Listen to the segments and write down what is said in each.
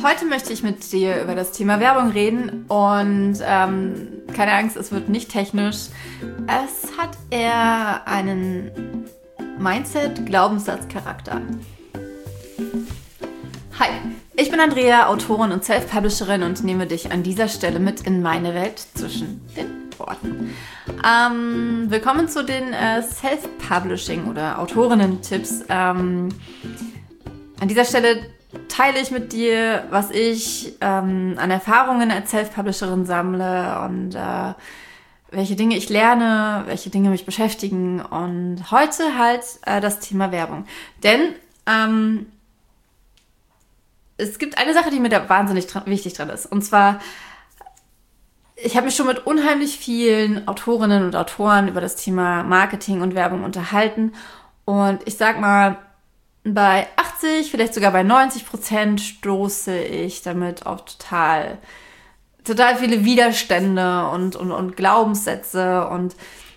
Heute möchte ich mit dir über das Thema Werbung reden und keine Angst, es wird nicht technisch. Es hat eher einen Mindset-Glaubenssatz-Charakter. Hi, ich bin Andrea, Autorin und Self-Publisherin und nehme dich an dieser Stelle mit in meine Welt zwischen den Worten. Willkommen zu den Self-Publishing- oder Autorinnen-Tipps. An dieser Stelle teile ich mit dir, was ich an Erfahrungen als Self-Publisherin sammle und welche Dinge ich lerne, welche Dinge mich beschäftigen und heute halt das Thema Werbung. Denn es gibt eine Sache, die mir da wahnsinnig wichtig dran ist. Und zwar, ich habe mich schon mit unheimlich vielen Autorinnen und Autoren über das Thema Marketing und Werbung unterhalten. Und ich sag mal, bei 80, vielleicht sogar bei 90% stoße ich damit auf total viele Widerstände und Glaubenssätze. Und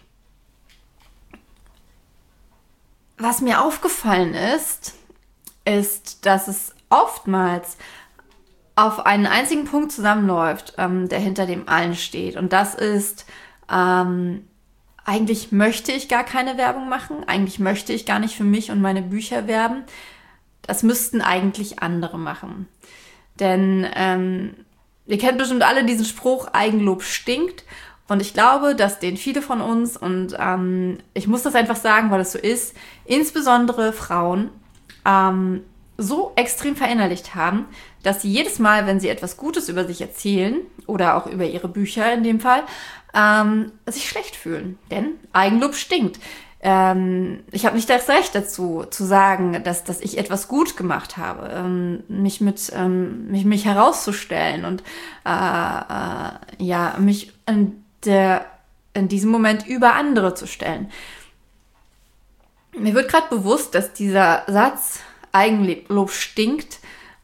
was mir aufgefallen ist, dass es oftmals auf einen einzigen Punkt zusammenläuft, der hinter dem allen steht. Und das ist, eigentlich möchte ich gar keine Werbung machen. Eigentlich möchte ich gar nicht für mich und meine Bücher werben. Das müssten eigentlich andere machen. Denn ihr kennt bestimmt alle diesen Spruch, Eigenlob stinkt. Und ich glaube, dass den viele von uns, und ich muss das einfach sagen, weil es so ist, insbesondere Frauen, so extrem verinnerlicht haben, dass sie jedes Mal, wenn sie etwas Gutes über sich erzählen oder auch über ihre Bücher in dem Fall, sich schlecht fühlen. Denn Eigenlob stinkt. Ich habe nicht das Recht dazu, zu sagen, dass ich etwas gut gemacht habe, mich herauszustellen und mich in diesem Moment über andere zu stellen. Mir wird gerade bewusst, dass dieser Satz Eigenlob stinkt,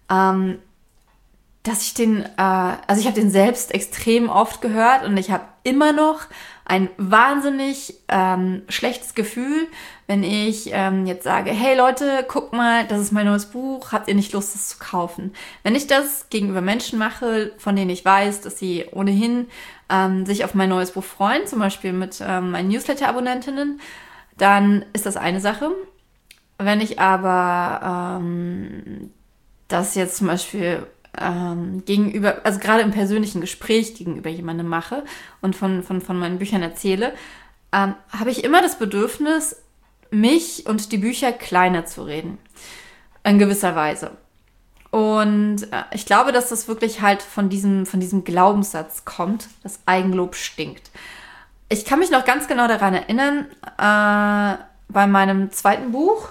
dass ich ich habe den selbst extrem oft gehört und ich habe immer noch ein wahnsinnig schlechtes Gefühl, wenn ich jetzt sage, hey Leute, guck mal, das ist mein neues Buch, habt ihr nicht Lust, das zu kaufen? Wenn ich das gegenüber Menschen mache, von denen ich weiß, dass sie ohnehin sich auf mein neues Buch freuen, zum Beispiel mit meinen Newsletter-Abonnentinnen, dann ist das eine Sache. Wenn ich aber das jetzt zum Beispiel gegenüber, also gerade im persönlichen Gespräch gegenüber jemandem mache und von meinen Büchern erzähle, habe ich immer das Bedürfnis, mich und die Bücher kleiner zu reden. In gewisser Weise. Und ich glaube, dass das wirklich halt von diesem Glaubenssatz kommt, dass Eigenlob stinkt. Ich kann mich noch ganz genau daran erinnern, bei meinem zweiten Buch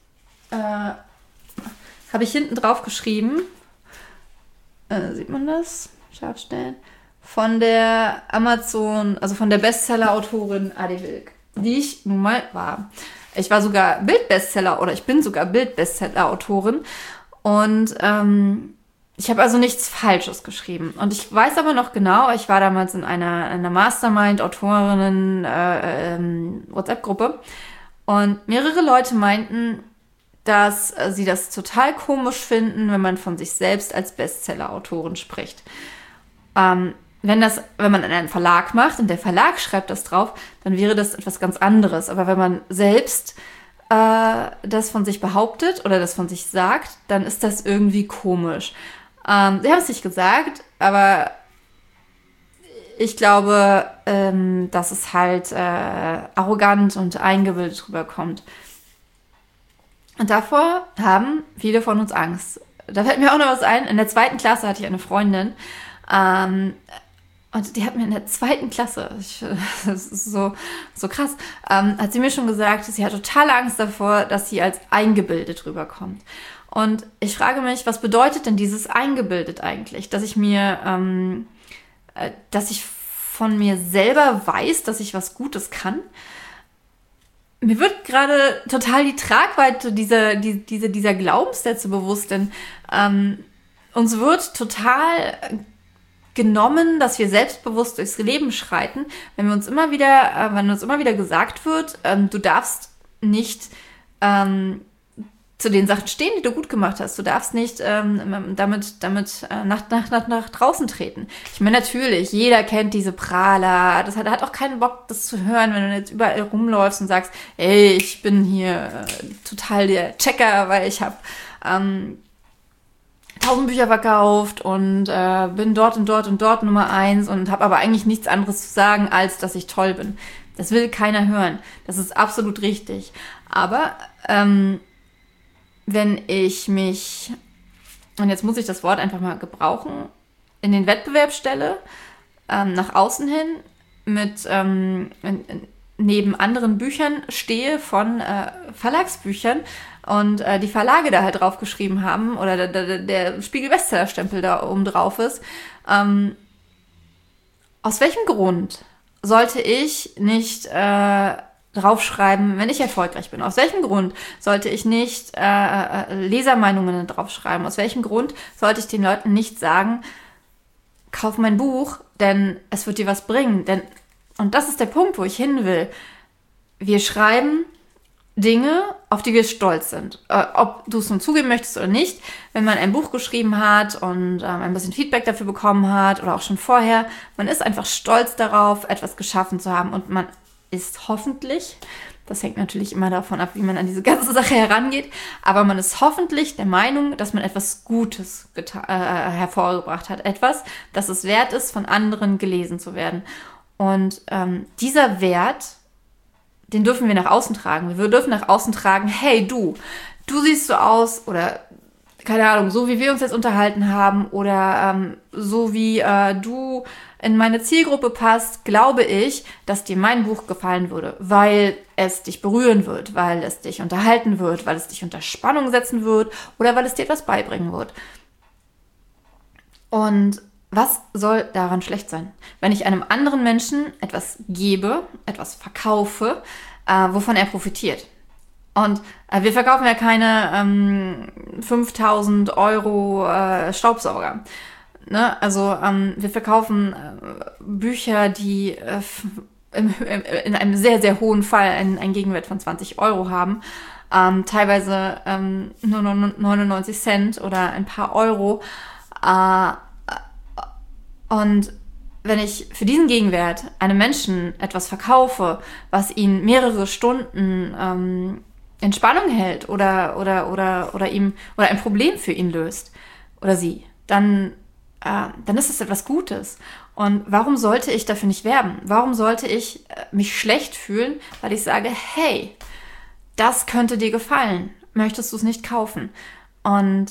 habe ich hinten drauf geschrieben, sieht man das? Scharf stellen. Von der Amazon, also von der Bestseller-Autorin Adi Wilk, die ich nun mal war. Ich war sogar Bildbestseller oder ich bin sogar Bildbestseller-Autorin und ich habe also nichts Falsches geschrieben. Und ich weiß aber noch genau, ich war damals in einer Mastermind-Autorinnen-WhatsApp-Gruppe und mehrere Leute meinten, dass sie das total komisch finden, wenn man von sich selbst als Bestseller-Autorin spricht. Wenn man in einen Verlag macht und der Verlag schreibt das drauf, dann wäre das etwas ganz anderes. Aber wenn man selbst das von sich behauptet oder das von sich sagt, dann ist das irgendwie komisch. Sie haben es nicht gesagt, aber ich glaube, dass es halt arrogant und eingebildet rüberkommt. Und davor haben viele von uns Angst. Da fällt mir auch noch was ein. In der 2. Klasse hatte ich eine Freundin. Und die hat mir in der 2. Klasse, das ist so krass, hat sie mir schon gesagt, sie hat totale Angst davor, dass sie als eingebildet rüberkommt. Und ich frage mich, was bedeutet denn dieses eingebildet eigentlich? Dass ich von mir selber weiß, dass ich was Gutes kann? Mir wird gerade total die Tragweite dieser Glaubenssätze bewusst, denn uns wird total genommen, dass wir selbstbewusst durchs Leben schreiten, wenn uns immer wieder gesagt wird, du darfst nicht zu den Sachen stehen, die du gut gemacht hast. Du darfst nicht damit nach draußen treten. Ich meine, natürlich, jeder kennt diese Prahler. Das hat auch keinen Bock, das zu hören, wenn du jetzt überall rumläufst und sagst, ey, ich bin hier total der Checker, weil ich habe 1000 Bücher verkauft und bin dort und dort und dort Nummer 1 und habe aber eigentlich nichts anderes zu sagen, als dass ich toll bin. Das will keiner hören. Das ist absolut richtig. Aber wenn ich mich, und jetzt muss ich das Wort einfach mal gebrauchen, in den Wettbewerb stelle, nach außen hin, mit neben anderen Büchern stehe von Verlagsbüchern und die Verlage da halt drauf geschrieben haben oder der Spiegel-Bestseller-Stempel da oben drauf ist, aus welchem Grund sollte ich nicht draufschreiben, wenn ich erfolgreich bin? Aus welchem Grund sollte ich nicht Lesermeinungen draufschreiben? Aus welchem Grund sollte ich den Leuten nicht sagen, kauf mein Buch, denn es wird dir was bringen? Und das ist der Punkt, wo ich hin will. Wir schreiben Dinge, auf die wir stolz sind. Ob du es nun zugeben möchtest oder nicht, wenn man ein Buch geschrieben hat und ein bisschen Feedback dafür bekommen hat oder auch schon vorher, man ist einfach stolz darauf, etwas geschaffen zu haben und man ist hoffentlich, das hängt natürlich immer davon ab, wie man an diese ganze Sache herangeht, aber man ist hoffentlich der Meinung, dass man etwas Gutes hervorgebracht hat. Etwas, das es wert ist, von anderen gelesen zu werden. Und dieser Wert, den dürfen wir nach außen tragen. Wir dürfen nach außen tragen, hey du siehst so aus oder keine Ahnung, so wie wir uns jetzt unterhalten haben oder so wie du in meine Zielgruppe passt, glaube ich, dass dir mein Buch gefallen würde, weil es dich berühren wird, weil es dich unterhalten wird, weil es dich unter Spannung setzen wird oder weil es dir etwas beibringen wird. Und was soll daran schlecht sein? Wenn ich einem anderen Menschen etwas gebe, etwas verkaufe, wovon er profitiert. Und wir verkaufen ja keine 5.000 € Staubsauger. Ne? Also wir verkaufen Bücher, die in einem sehr, sehr hohen Fall einen Gegenwert von 20 € haben. Teilweise nur 99 Cent oder ein paar Euro. Und wenn ich für diesen Gegenwert einem Menschen etwas verkaufe, was ihn mehrere Stunden in Spannung hält oder ein Problem für ihn löst oder sie, dann ist es etwas Gutes. Und warum sollte ich dafür nicht werben? Warum sollte ich mich schlecht fühlen, weil ich sage, hey, das könnte dir gefallen. Möchtest du es nicht kaufen? Und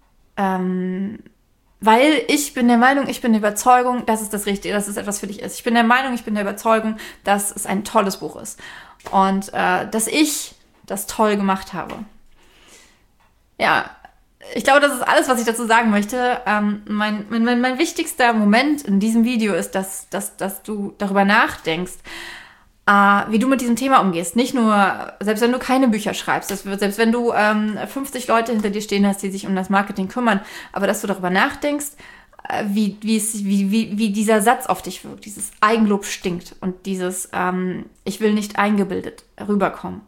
weil ich bin der Meinung, ich bin der Überzeugung, dass es das Richtige, dass es etwas für dich ist. Ich bin der Meinung, ich bin der Überzeugung, dass es ein tolles Buch ist. Und dass ich das toll gemacht habe. Ja, ich glaube, das ist alles, was ich dazu sagen möchte. Mein wichtigster Moment in diesem Video ist, dass du darüber nachdenkst, wie du mit diesem Thema umgehst. Nicht nur, selbst wenn du keine Bücher schreibst, selbst wenn du 50 Leute hinter dir stehen hast, die sich um das Marketing kümmern, aber dass du darüber nachdenkst, wie dieser Satz auf dich wirkt, dieses Eigenlob stinkt und dieses ich will nicht eingebildet rüberkommen.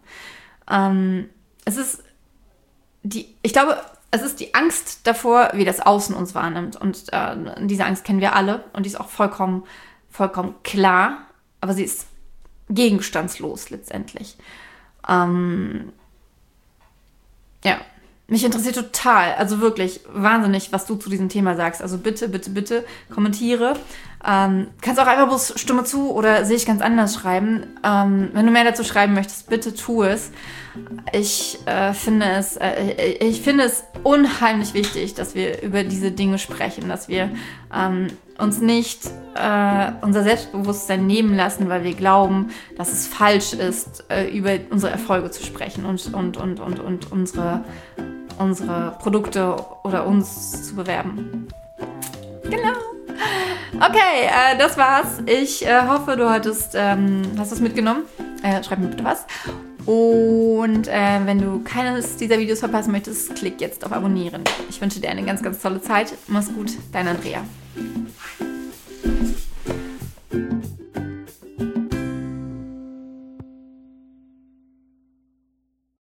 Ich glaube, es ist die Angst davor, wie das Außen uns wahrnimmt. Und diese Angst kennen wir alle und die ist auch vollkommen klar, aber sie ist gegenstandslos letztendlich. Ja, mich interessiert total, also wirklich wahnsinnig, was du zu diesem Thema sagst. Also bitte, bitte, bitte kommentiere. Kannst auch einfach bloß Stimme zu oder sehe ich ganz anders schreiben. Wenn du mehr dazu schreiben möchtest, bitte tu es. Ich finde es unheimlich wichtig, dass wir über diese Dinge sprechen, dass wir uns nicht unser Selbstbewusstsein nehmen lassen, weil wir glauben, dass es falsch ist, über unsere Erfolge zu sprechen und unsere Produkte oder uns zu bewerben. Genau. Okay, das war's. Ich hoffe, du hast was mitgenommen. Schreib mir bitte was. Und wenn du keines dieser Videos verpassen möchtest, klick jetzt auf Abonnieren. Ich wünsche dir eine ganz, ganz tolle Zeit. Mach's gut, dein Andrea.